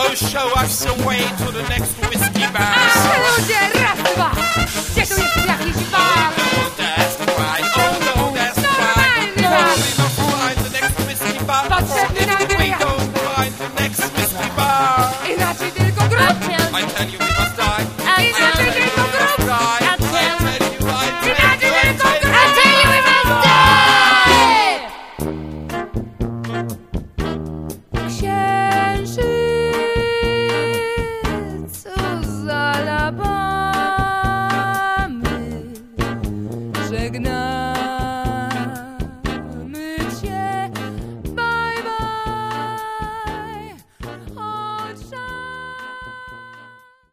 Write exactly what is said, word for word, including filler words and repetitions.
you show us the way to the next whiskey bar? Ludzie,